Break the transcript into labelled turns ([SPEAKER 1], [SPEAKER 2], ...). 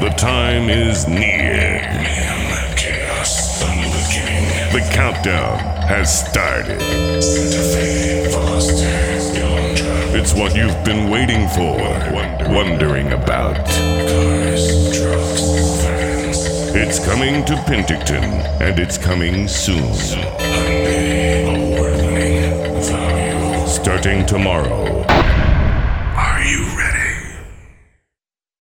[SPEAKER 1] The time is near. The countdown has started. It's what you've been waiting for, wondering about. It's coming to Penticton, and it's coming soon. Starting tomorrow. Are you ready?